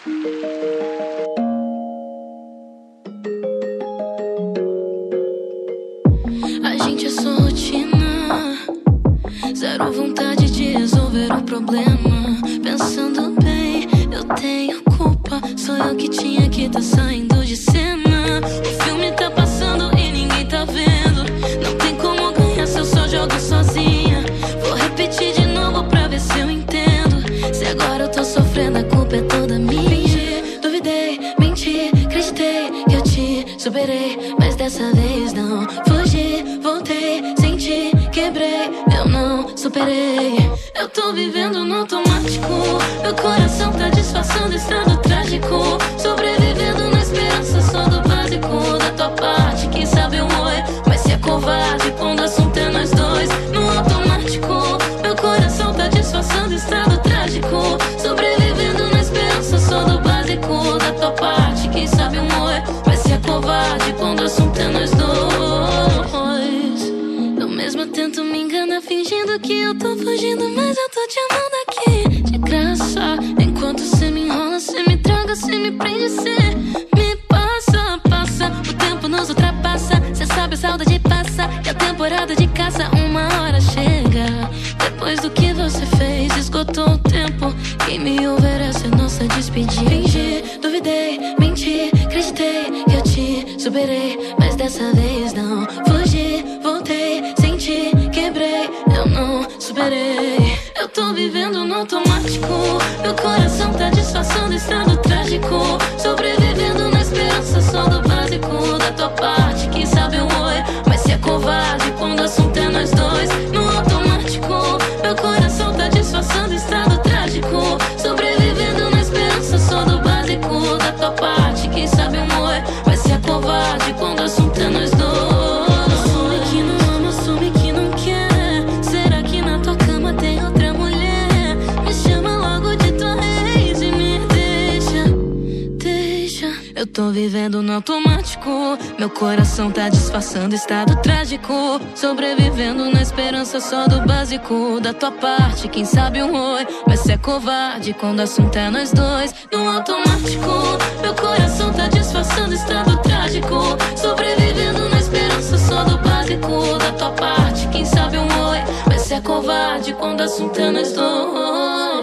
A gente é só rotina, zero vontade de resolver o problema. Pensando bem, eu tenho culpa, sou eu que tinha que tá saindo de cena. O filme tá passando e ninguém tá vendo. Não tem como ganhar se eu só jogo sozinha. Vou repetir de novo pra ver se eu entendo. Se agora eu tô sofrendo, a culpa é toda minha. Fingi, duvidei, menti, acreditei que eu te superei, mas dessa vez não. Fugi, voltei, senti, quebrei, eu não superei. Eu tô vivendo no automático, meu coração tá disfarçando estado trágico. Sobrevivendo na esperança só do básico da tua parte. Quem sabe eu oi, mas se é covarde quando o assunto é nós dois. No automático, meu coração tá disfarçando estado trágico. Sobrevivendo na esperança só do básico da tua parte. Quem sabe eu oi, mas se é covarde quando o assunto é nós dois. Eu mesma tento me enganar fingindo que eu tô fugindo, mas eu tô te amando aqui de graça. Enquanto cê me enrola, cê me traga, cê me prende, cê me passa, passa. O tempo nos ultrapassa, cê sabe a saudade passa. E a temporada de caça uma hora chega. Depois do que você fez, esgotou o tempo. Quem me ouvir essa é nossa despedida. Fingi, duvidei, menti, acreditei que eu te superei, mas dessa vez não. Fugi, voltei, senti, quebrei, eu não superei. Eu tô vivendo no automático, meu coração tá disfarçando estado trágico. Sobrevivendo na esperança só do básico da tua parte. Quem sabe eu oi, mas se é covarde quando o assunto é nós dois. No automático, meu coração tá disfarçando estado trágico. Sobrevivendo na esperança só do básico da tua parte. Quem sabe eu oi, mas se é covarde quando o assunto é nós dois. Assume que não ama, assume que não quer. Será que na tua cama tem outra mulher? Me chama logo de tua ex e me deixa. Eu tô vivendo no automático, meu coração tá disfarçando estado trágico. Sobrevivendo na esperança só do básico da tua parte. Quem sabe um oi, mas se é covarde quando o assunto é nós dois. No automático, meu coração tá disfarçando estado trágico. Sobrevivendo na esperança só do básico da tua parte. Quem sabe um oi, mas se é covarde quando o assunto é nós dois.